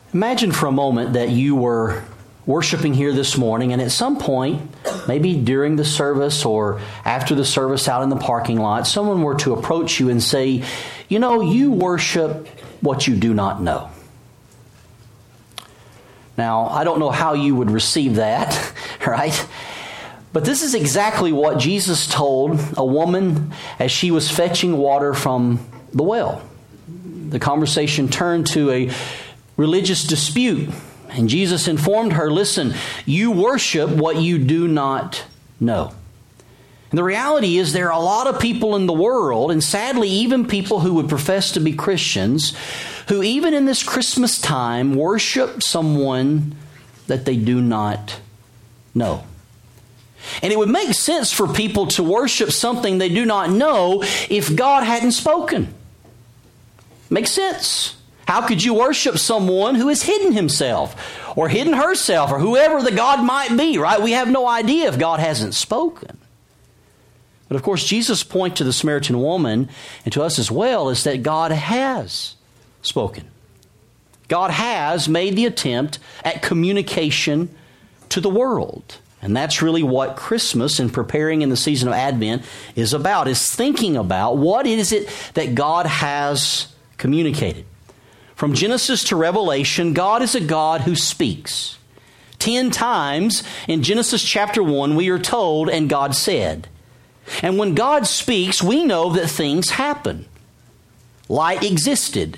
Imagine for a moment that you were worshiping here this morning, and at some point, maybe during the service or after the service out in the parking lot, someone were to approach you and say, you worship what you do not know. Now, I don't know how you would receive that, right? But this is exactly what Jesus told a woman as she was fetching water from the well. The conversation turned to a religious dispute, and Jesus informed her, listen, you worship what you do not know. And the reality is there are a lot of people in the world, and sadly even people who would profess to be Christians, who even in this Christmas time worship someone that they do not know. And it would make sense for people to worship something they do not know if God hadn't spoken. Makes sense. How could you worship someone who has hidden himself or hidden herself or whoever the God might be, right? We have no idea if God hasn't spoken. But of course, Jesus' point to the Samaritan woman and to us as well is that God has spoken. God has made the attempt at communication to the world. And that's really what Christmas and preparing in the season of Advent is about, is thinking about what is it that God has communicated. From Genesis to Revelation, God is a God who speaks. 10 times in Genesis chapter 1, we are told, and God said. And when God speaks, we know that things happen. Light existed.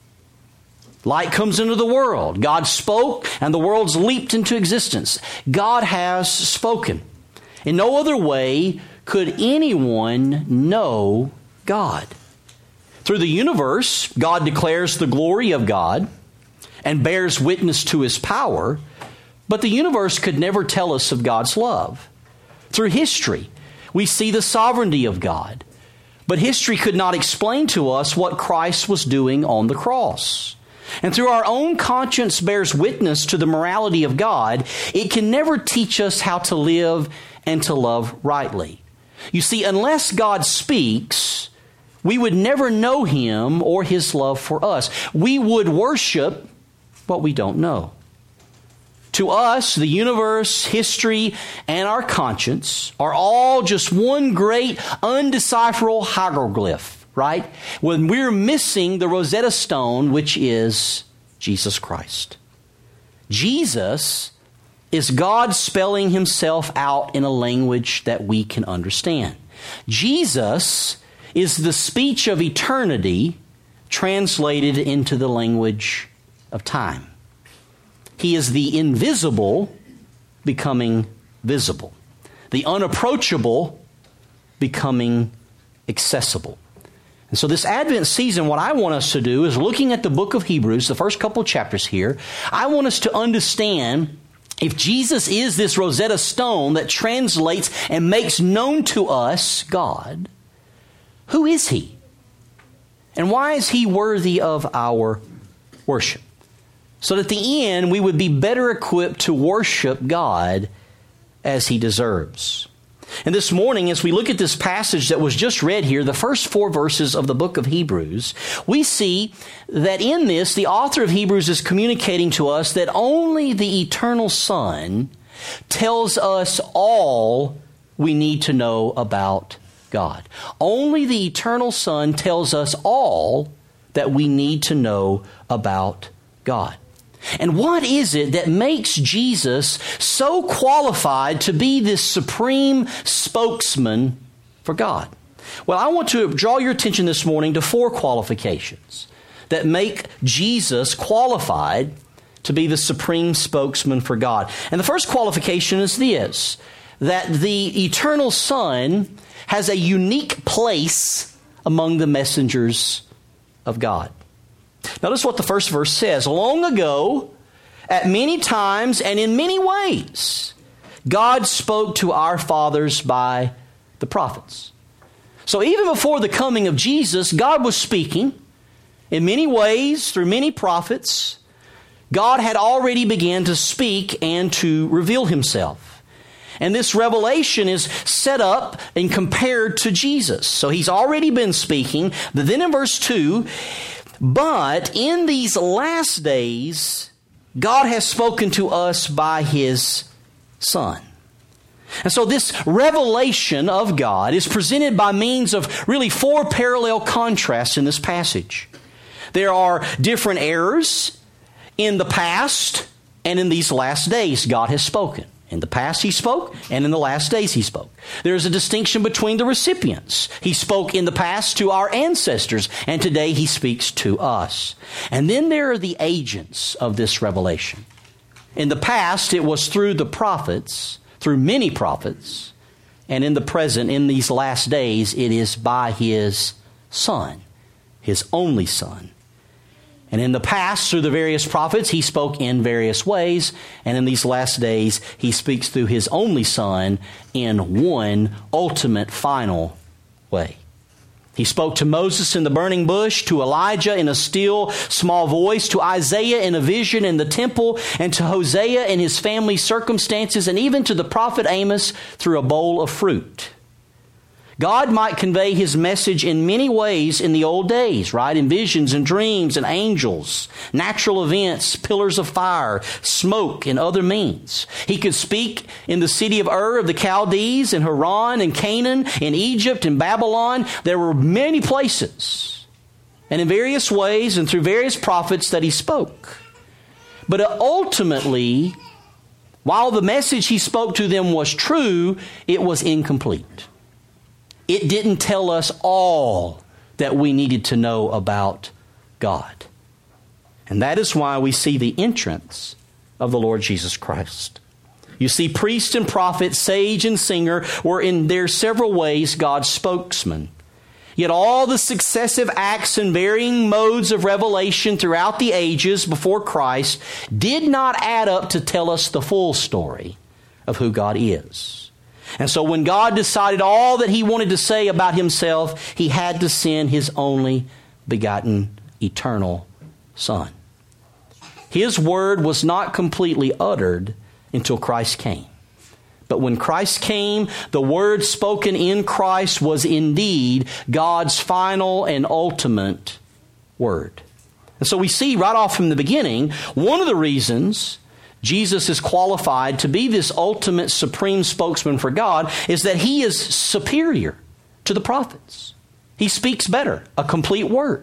Light comes into the world. God spoke, and the worlds leaped into existence. God has spoken. In no other way could anyone know God. Through the universe, God declares the glory of God and bears witness to His power, but the universe could never tell us of God's love. Through history, we see the sovereignty of God, but history could not explain to us what Christ was doing on the cross. And through our own conscience bears witness to the morality of God, it can never teach us how to live and to love rightly. You see, unless God speaks, we would never know Him or His love for us. We would worship what we don't know. To us, the universe, history, and our conscience are all just one great undecipherable hieroglyph, right? When we're missing the Rosetta Stone, which is Jesus Christ. Jesus is God spelling Himself out in a language that we can understand. Jesus is the speech of eternity translated into the language of time. He is the invisible becoming visible. The unapproachable becoming accessible. And so this Advent season, what I want us to do is looking at the book of Hebrews, the first couple of chapters here, I want us to understand if Jesus is this Rosetta Stone that translates and makes known to us God, who is He? And why is He worthy of our worship? So that at the end, we would be better equipped to worship God as He deserves. And this morning, as we look at this passage that was just read here, the first 4 verses of the book of Hebrews, we see that in this, the author of Hebrews is communicating to us that only the eternal Son tells us all we need to know about God. Only the eternal Son tells us all that we need to know about God. And what is it that makes Jesus so qualified to be this supreme spokesman for God? Well, I want to draw your attention this morning to 4 qualifications that make Jesus qualified to be the supreme spokesman for God. And the first qualification is this, that the eternal Son has a unique place among the messengers of God. Notice what the first verse says. Long ago, at many times and in many ways, God spoke to our fathers by the prophets. So even before the coming of Jesus, God was speaking in many ways through many prophets. God had already begun to speak and to reveal Himself. And this revelation is set up and compared to Jesus. So He's already been speaking. But then in verse 2, but in these last days, God has spoken to us by His Son. And so this revelation of God is presented by means of really four parallel contrasts in this passage. There are different errors in the past and in these last days God has spoken. In the past He spoke, and in the last days He spoke. There is a distinction between the recipients. He spoke in the past to our ancestors, and today He speaks to us. And then there are the agents of this revelation. In the past, it was through the prophets, through many prophets, and in the present, in these last days, it is by His Son, His only Son. And in the past, through the various prophets, He spoke in various ways. And in these last days, He speaks through His only Son in one ultimate, final way. He spoke to Moses in the burning bush, to Elijah in a still, small voice, to Isaiah in a vision in the temple, and to Hosea in his family's circumstances, and even to the prophet Amos through a bowl of fruit. God might convey His message in many ways in the old days, right? In visions and dreams and angels, natural events, pillars of fire, smoke, and other means. He could speak in the city of Ur of the Chaldees, in Haran, in Canaan, in Egypt, in Babylon. There were many places, and in various ways and through various prophets that He spoke. But ultimately, while the message He spoke to them was true, it was incomplete. It didn't tell us all that we needed to know about God. And that is why we see the entrance of the Lord Jesus Christ. You see, priest and prophet, sage and singer were in their several ways God's spokesman. Yet all the successive acts and varying modes of revelation throughout the ages before Christ did not add up to tell us the full story of who God is. And so when God decided all that He wanted to say about Himself, He had to send His only begotten eternal Son. His word was not completely uttered until Christ came. But when Christ came, the word spoken in Christ was indeed God's final and ultimate word. And so we see right off from the beginning, one of the reasons Jesus is qualified to be this ultimate supreme spokesman for God is that He is superior to the prophets. He speaks better, a complete word.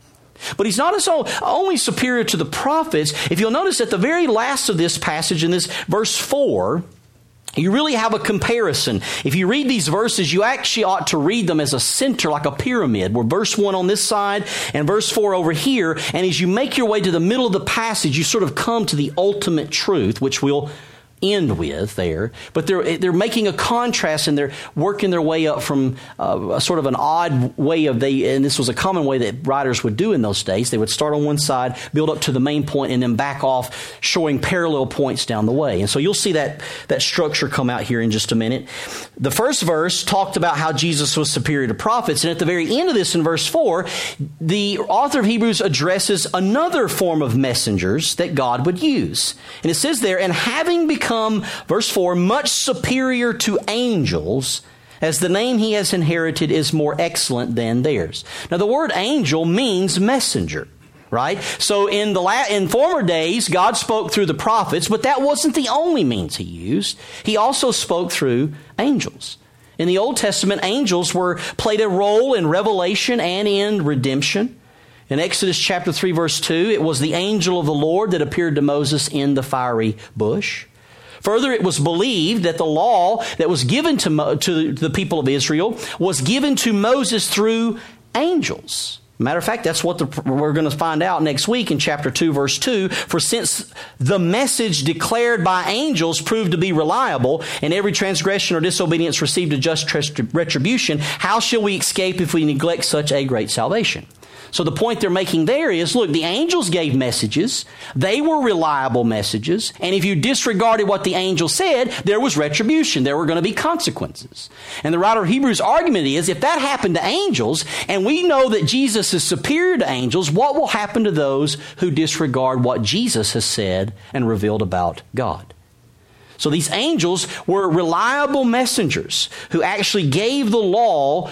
But He's not only superior to the prophets. If you'll notice at the very last of this passage, in this verse 4, you really have a comparison. If you read these verses, you actually ought to read them as a center, like a pyramid, where verse 1 on this side and verse 4 over here. And as you make your way to the middle of the passage, you sort of come to the ultimate truth, which we'll end with there. But they're making a contrast, and they're working their way up from a sort of an odd way and this was a common way that writers would do in those days. They would start on one side, build up to the main point, and then back off, showing parallel points down the way. And so you'll see that structure come out here in just a minute. The first verse talked about how Jesus was superior to prophets, and at the very end of this, in verse 4, the author of Hebrews addresses another form of messengers that God would use. And it says there, and having become, verse 4, much superior to angels, as the name He has inherited is more excellent than theirs. Now, the word angel means messenger, right? So in former days, God spoke through the prophets, but that wasn't the only means He used. He also spoke through angels. In the Old Testament, angels played a role in revelation and in redemption. In Exodus chapter 3, verse 2, it was the angel of the Lord that appeared to Moses in the fiery bush. Further, it was believed that the law that was given to the people of Israel was given to Moses through angels. Matter of fact, that's what we're going to find out next week in chapter 2, verse 2. For since the message declared by angels proved to be reliable, and every transgression or disobedience received a just retribution, how shall we escape if we neglect such a great salvation? So the point they're making there is, look, the angels gave messages. They were reliable messages. And if you disregarded what the angel said, there was retribution. There were going to be consequences. And the writer of Hebrews' argument is, if that happened to angels, and we know that Jesus is superior to angels, what will happen to those who disregard what Jesus has said and revealed about God? So these angels were reliable messengers who actually gave the law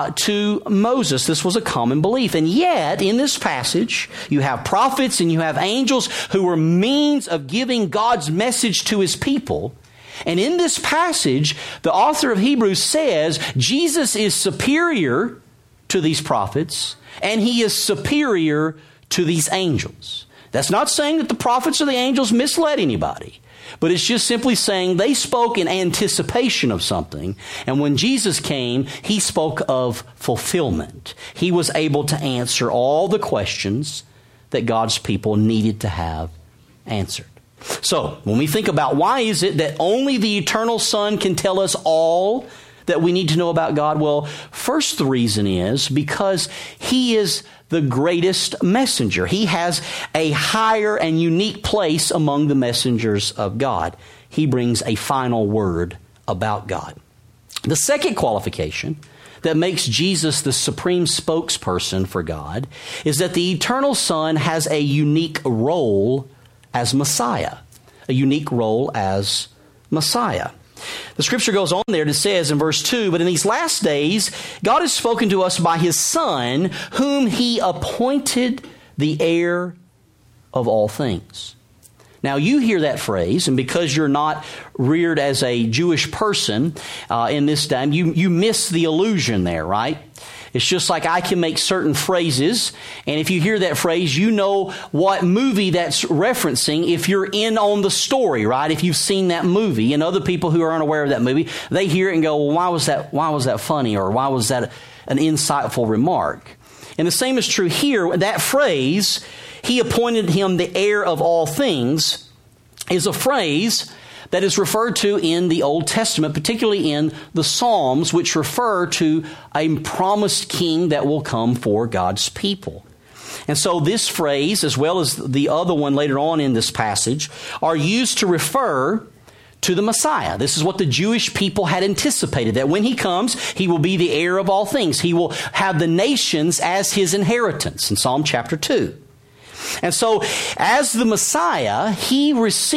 to Moses. This was a common belief. And yet, in this passage, you have prophets and you have angels who were means of giving God's message to his people. And in this passage, the author of Hebrews says Jesus is superior to these prophets and he is superior to these angels. That's not saying that the prophets or the angels misled anybody. But it's just simply saying they spoke in anticipation of something. And when Jesus came, he spoke of fulfillment. He was able to answer all the questions that God's people needed to have answered. So, when we think about why is it that only the eternal Son can tell us all that we need to know about God? Well, first the reason is because he is the greatest messenger. He has a higher and unique place among the messengers of God. He brings a final word about God. The second qualification that makes Jesus the supreme spokesperson for God is that the eternal Son has a unique role as Messiah. A unique role as Messiah. The scripture goes on there and it says in verse 2, but in these last days, God has spoken to us by his Son, whom he appointed the heir of all things. Now you hear that phrase, and because you're not reared as a Jewish person in this time, you miss the allusion there, right? It's just like I can make certain phrases, and if you hear that phrase, you know what movie that's referencing if you're in on the story, right? If you've seen that movie, and other people who are unaware of that movie, they hear it and go, well, why was that funny, or why was that an insightful remark? And the same is true here. That phrase, he appointed him the heir of all things, is a phrase that is referred to in the Old Testament, particularly in the Psalms, which refer to a promised king that will come for God's people. And so this phrase, as well as the other one later on in this passage, are used to refer to the Messiah. This is what the Jewish people had anticipated, that when he comes, he will be the heir of all things. He will have the nations as his inheritance in Psalm chapter 2. And so, as the Messiah, he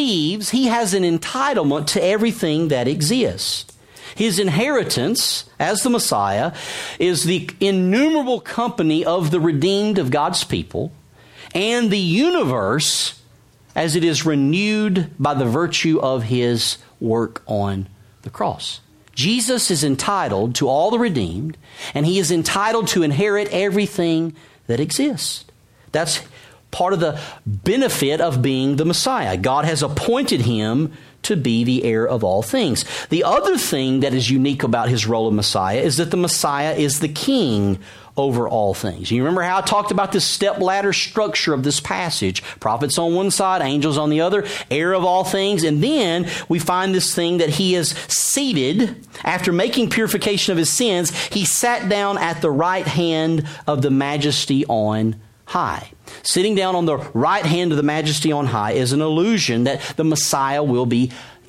has an entitlement to everything that exists. His inheritance, as the Messiah, is the innumerable company of the redeemed of God's people, and the universe as it is renewed by the virtue of his work on the cross. Jesus is entitled to all the redeemed, and he is entitled to inherit everything that exists. That's part of the benefit of being the Messiah. God has appointed him to be the heir of all things. The other thing that is unique about his role of Messiah is that the Messiah is the king over all things. You remember how I talked about this step-ladder structure of this passage? Prophets on one side, angels on the other, heir of all things. And then we find this thing that he is seated, after making purification of his sins, he sat down at the right hand of the majesty on high. Sitting down on the right hand of the majesty on high is an allusion that the Messiah will be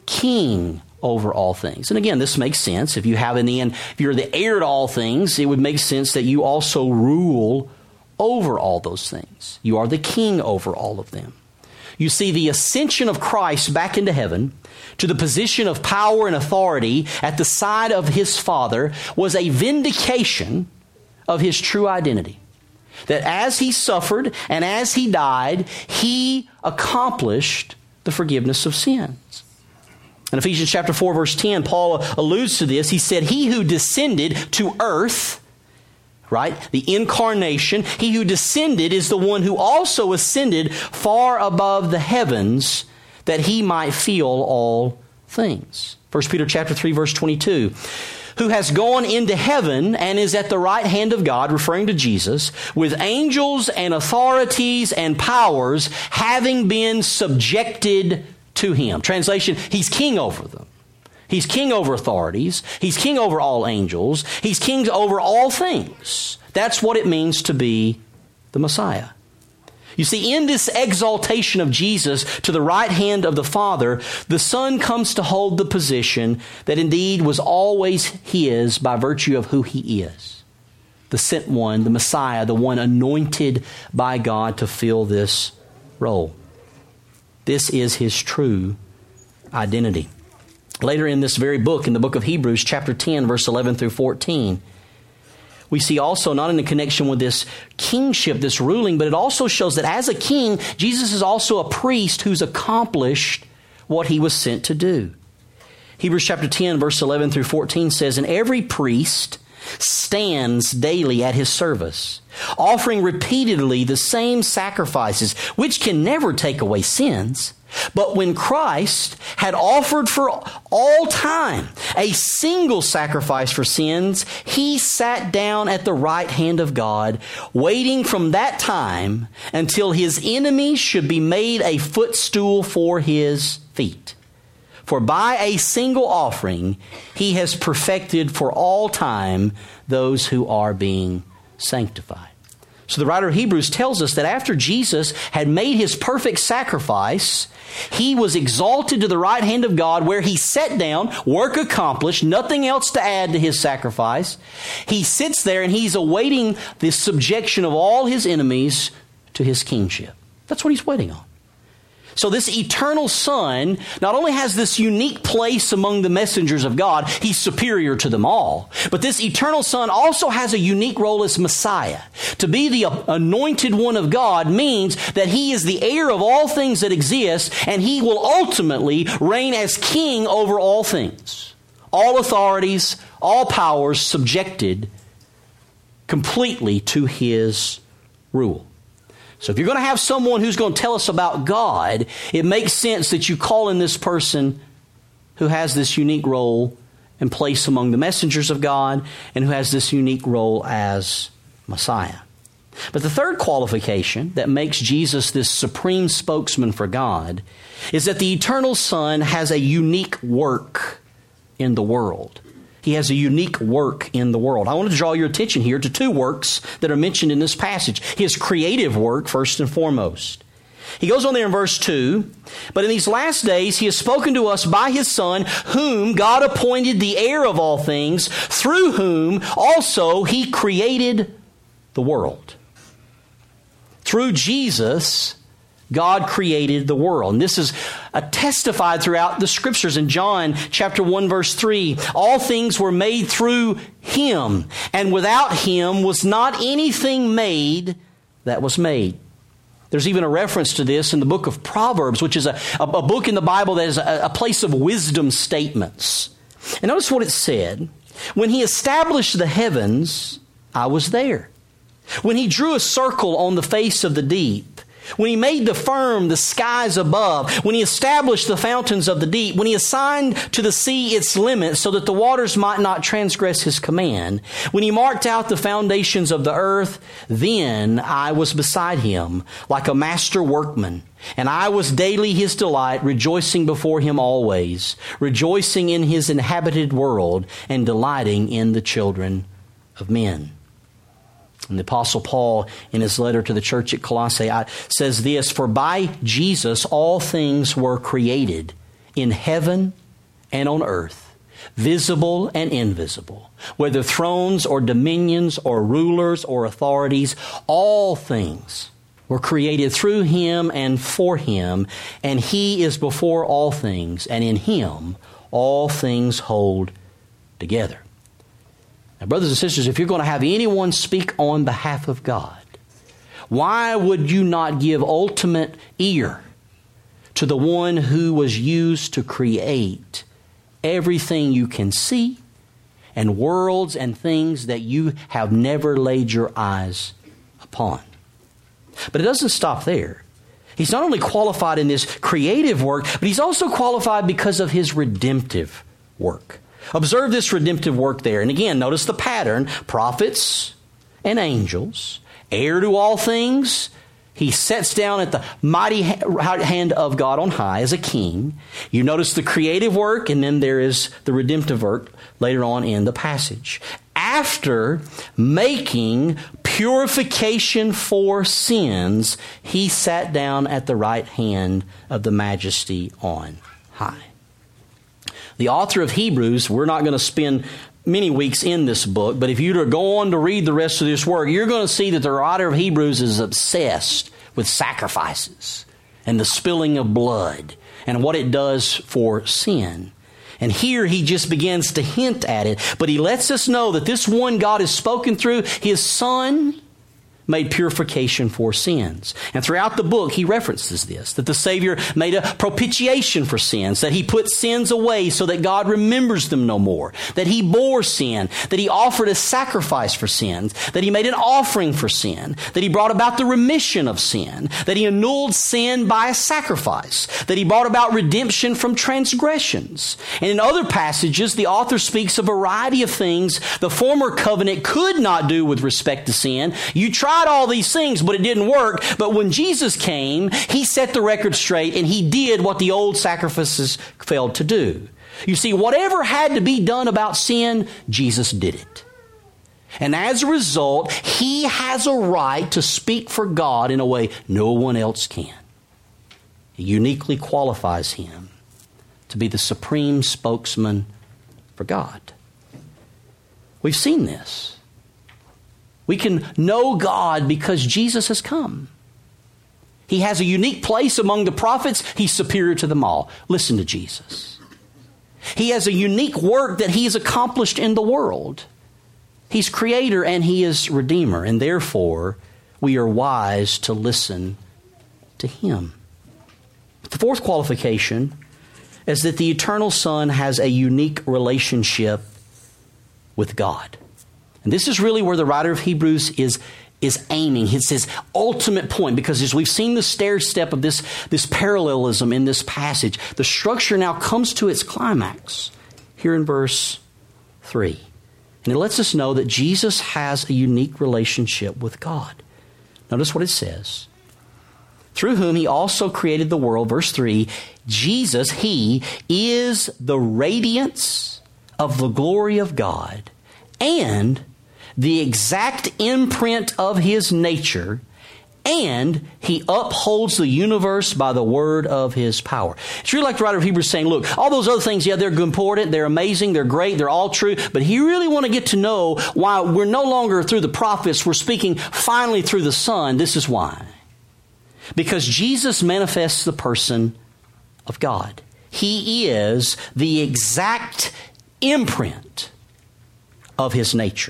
king over all things. And again, this makes sense. If you're the heir to all things, it would make sense that you also rule over all those things. You are the king over all of them. You see, the ascension of Christ back into heaven to the position of power and authority at the side of his Father was a vindication of his true identity. That as he suffered and as he died, he accomplished the forgiveness of sins. In Ephesians chapter 4, verse 10, Paul alludes to this. He said, he who descended to earth, right, the incarnation, he who descended is the one who also ascended far above the heavens that he might fill all things. 1 Peter chapter 3, verse 22. Who has gone into heaven and is at the right hand of God, referring to Jesus, with angels and authorities and powers having been subjected to him. Translation, he's king over them. He's king over authorities. He's king over all angels. He's king over all things. That's what it means to be the Messiah. You see, in this exaltation of Jesus to the right hand of the Father, the Son comes to hold the position that indeed was always his by virtue of who he is. The sent one, the Messiah, the one anointed by God to fill this role. This is his true identity. Later in this very book, in the book of Hebrews, chapter 10, verse 11 through 14, we see also, not in the connection with this kingship, this ruling, but it also shows that as a king, Jesus is also a priest who's accomplished what he was sent to do. Hebrews chapter 10, verse 11 through 14 says, "And every priest stands daily at his service, offering repeatedly the same sacrifices, which can never take away sins. But when Christ had offered for all time a single sacrifice for sins, he sat down at the right hand of God, waiting from that time until his enemies should be made a footstool for his feet. For by a single offering, he has perfected for all time those who are being sanctified." So the writer of Hebrews tells us that after Jesus had made his perfect sacrifice, he was exalted to the right hand of God, where he sat down, work accomplished, nothing else to add to his sacrifice. He sits there and he's awaiting the subjection of all his enemies to his kingship. That's what he's waiting on. So this eternal Son not only has this unique place among the messengers of God, he's superior to them all, but this eternal Son also has a unique role as Messiah. To be the anointed one of God means that he is the heir of all things that exist, and he will ultimately reign as king over all things. All authorities, all powers subjected completely to his rule. So if you're going to have someone who's going to tell us about God, it makes sense that you call in this person who has this unique role and place among the messengers of God, and who has this unique role as Messiah. But the third qualification that makes Jesus this supreme spokesman for God is that the eternal Son has a unique work in the world. He has a unique work in the world. I want to draw your attention here to two works that are mentioned in this passage. His creative work, first and foremost. He goes on there in verse 2, "But in these last days he has spoken to us by his Son, whom God appointed the heir of all things, through whom also he created the world." Through Jesus, God created the world. And this is testified throughout the Scriptures. In John chapter 1, verse 3, "All things were made through him, and without him was not anything made that was made." There's even a reference to this in the book of Proverbs, which is a book in the Bible that is a place of wisdom statements. And notice what it said. "When he established the heavens, I was there. When he drew a circle on the face of the deep, when he made the skies above, when he established the fountains of the deep, when he assigned to the sea its limits so that the waters might not transgress his command, when he marked out the foundations of the earth, then I was beside him like a master workman, and I was daily his delight, rejoicing before him always, rejoicing in his inhabited world, and delighting in the children of men." And the Apostle Paul, in his letter to the church at Colossae, says this, "For by Jesus all things were created, in heaven and on earth, visible and invisible, whether thrones or dominions or rulers or authorities, all things were created through him and for him, and he is before all things, and in him all things hold together." Now, brothers and sisters, if you're going to have anyone speak on behalf of God, why would you not give ultimate ear to the one who was used to create everything you can see and worlds and things that you have never laid your eyes upon? But it doesn't stop there. He's not only qualified in this creative work, but he's also qualified because of his redemptive work. Observe this redemptive work there. And again, notice the pattern. Prophets and angels, heir to all things. He sits down at the mighty right hand of God on high as a king. You notice the creative work, and then there is the redemptive work later on in the passage. After making purification for sins, he sat down at the right hand of the Majesty on high. The author of Hebrews, we're not going to spend many weeks in this book, but if you were to go on to read the rest of this work, you're going to see that the writer of Hebrews is obsessed with sacrifices and the spilling of blood and what it does for sin. And here he just begins to hint at it. But he lets us know that this one God has spoken through his Son made purification for sins. And throughout the book, he references this, that the Savior made a propitiation for sins, that he put sins away so that God remembers them no more, that he bore sin, that he offered a sacrifice for sins, that he made an offering for sin, that he brought about the remission of sin, that he annulled sin by a sacrifice, that he brought about redemption from transgressions. And in other passages, the author speaks a variety of things the former covenant could not do with respect to sin. You tried all these things, but it didn't work. But when Jesus came, he set the record straight and he did what the old sacrifices failed to do. You see, whatever had to be done about sin, Jesus did it. And as a result, he has a right to speak for God in a way no one else can. It uniquely qualifies him to be the supreme spokesman for God. We've seen this. We can know God because Jesus has come. He has a unique place among the prophets. He's superior to them all. Listen to Jesus. He has a unique work that he has accomplished in the world. He's creator and he is redeemer. And therefore, we are wise to listen to him. The fourth qualification is that the eternal Son has a unique relationship with God. And this is really where the writer of Hebrews is aiming. It's his ultimate point, because as we've seen the stair step of this parallelism in this passage, the structure now comes to its climax here in verse 3. And it lets us know that Jesus has a unique relationship with God. Notice what it says. Through whom he also created the world, verse 3, Jesus, he is the radiance of the glory of God and the exact imprint of his nature, and he upholds the universe by the word of his power. It's really like the writer of Hebrews saying, look, all those other things, yeah, they're important, they're amazing, they're great, they're all true, but you really want to get to know why we're no longer through the prophets, we're speaking finally through the Son. This is why. Because Jesus manifests the person of God. He is the exact imprint of his nature.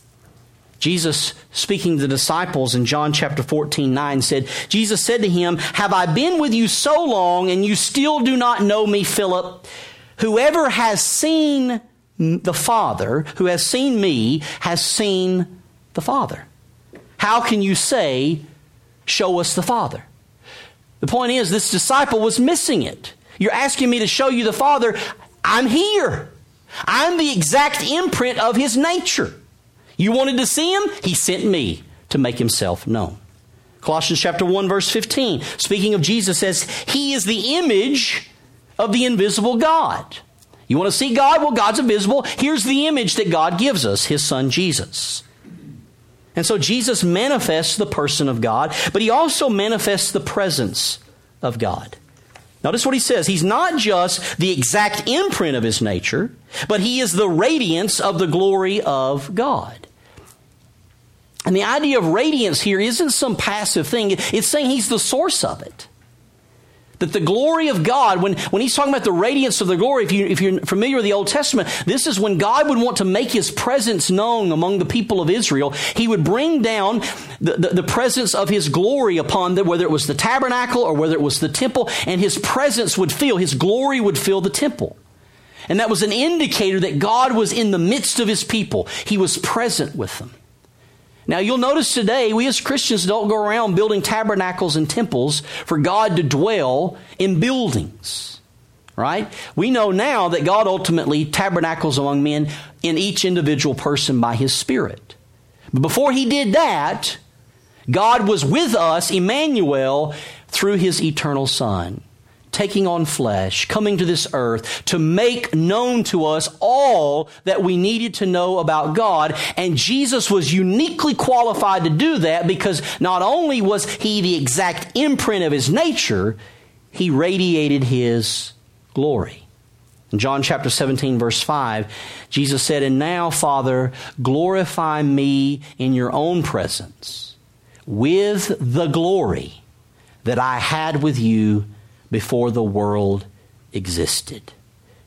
Jesus, speaking to the disciples in John chapter 14:9, said, Jesus said to him, have I been with you so long and you still do not know me, Philip? Whoever has seen the Father, who has seen me, has seen the Father. How can you say, show us the Father? The point is, this disciple was missing it. You're asking me to show you the Father. I'm here. I'm the exact imprint of his nature. You wanted to see him? He sent me to make himself known. Colossians chapter 1 verse 15, speaking of Jesus, says, he is the image of the invisible God. You want to see God? Well, God's invisible. Here's the image that God gives us, his Son Jesus. And so Jesus manifests the person of God, but he also manifests the presence of God. Notice what he says. He's not just the exact imprint of his nature, but he is the radiance of the glory of God. And the idea of radiance here isn't some passive thing. It's saying he's the source of it. That the glory of God, when he's talking about the radiance of the glory, if you're familiar with the Old Testament, this is when God would want to make his presence known among the people of Israel. He would bring down the presence of his glory upon them, whether it was the tabernacle or whether it was the temple, and his presence would fill, his glory would fill the temple. And that was an indicator that God was in the midst of his people. He was present with them. Now, you'll notice today, we as Christians don't go around building tabernacles and temples for God to dwell in buildings, right? We know now that God ultimately tabernacles among men in each individual person by his Spirit. But before he did that, God was with us, Emmanuel, through his eternal Son, taking on flesh, coming to this earth to make known to us all that we needed to know about God. And Jesus was uniquely qualified to do that because not only was he the exact imprint of his nature, he radiated his glory. In John chapter 17, verse 5, Jesus said, and now, Father, glorify me in your own presence with the glory that I had with you before the world existed.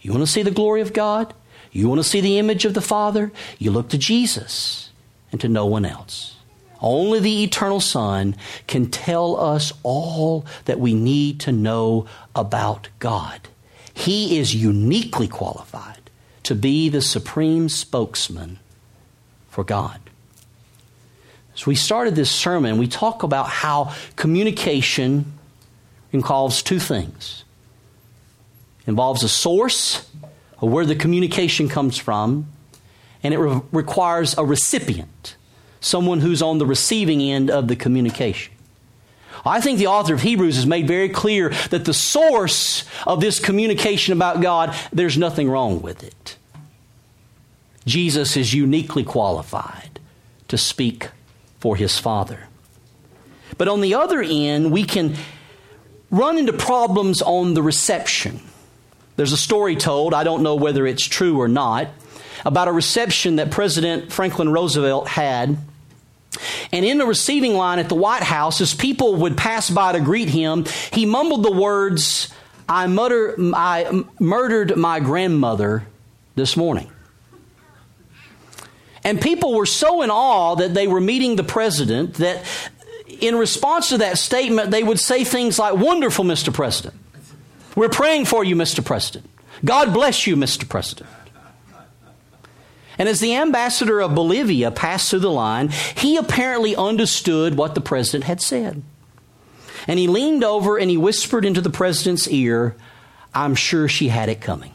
You want to see the glory of God? You want to see the image of the Father? You look to Jesus and to no one else. Only the eternal Son can tell us all that we need to know about God. He is uniquely qualified to be the supreme spokesman for God. As we started this sermon, we talk about how communication involves two things. It involves a source of where the communication comes from, and it requires a recipient, someone who's on the receiving end of the communication. I think the author of Hebrews has made very clear that the source of this communication about God, there's nothing wrong with it. Jesus is uniquely qualified to speak for His Father. But on the other end, we can run into problems on the reception. There's a story told, I don't know whether it's true or not, about a reception that President Franklin Roosevelt had. And in the receiving line at the White House, as people would pass by to greet him, he mumbled the words, I murdered my grandmother this morning. And people were so in awe that they were meeting the president that in response to that statement, they would say things like, wonderful, Mr. President. We're praying for you, Mr. President. God bless you, Mr. President. And as the ambassador of Bolivia passed through the line, he apparently understood what the president had said. And he leaned over and he whispered into the president's ear, I'm sure she had it coming.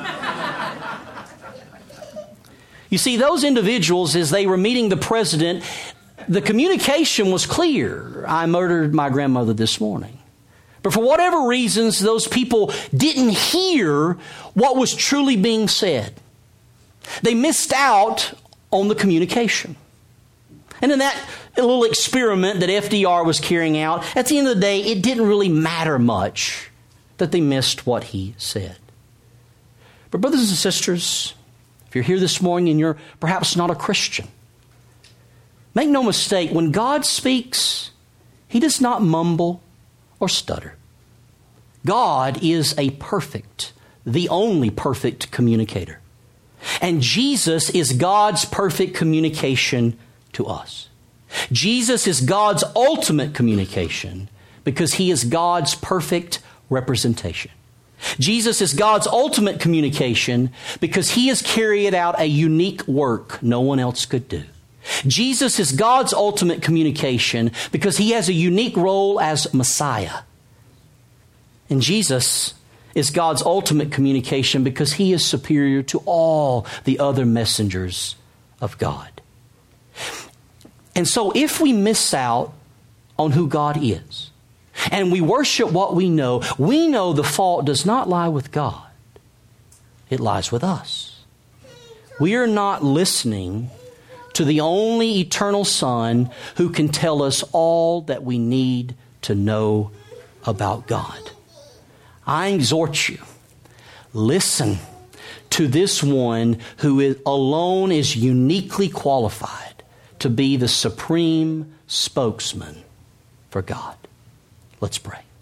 You see, those individuals, as they were meeting the president, the communication was clear. I murdered my grandmother this morning. But for whatever reasons, those people didn't hear what was truly being said. They missed out on the communication. And in that little experiment that FDR was carrying out, at the end of the day, it didn't really matter much that they missed what he said. But brothers and sisters, if you're here this morning and you're perhaps not a Christian, make no mistake, when God speaks, He does not mumble or stutter. God is a perfect, the only perfect communicator. And Jesus is God's perfect communication to us. Jesus is God's ultimate communication because He is God's perfect representation. Jesus is God's ultimate communication because He has carried out a unique work no one else could do. Jesus is God's ultimate communication because He has a unique role as Messiah. And Jesus is God's ultimate communication because He is superior to all the other messengers of God. And so if we miss out on who God is, and we worship what we know the fault does not lie with God. It lies with us. We are not listening to the only eternal Son who can tell us all that we need to know about God. I exhort you, listen to this one who alone is uniquely qualified to be the supreme spokesman for God. Let's pray.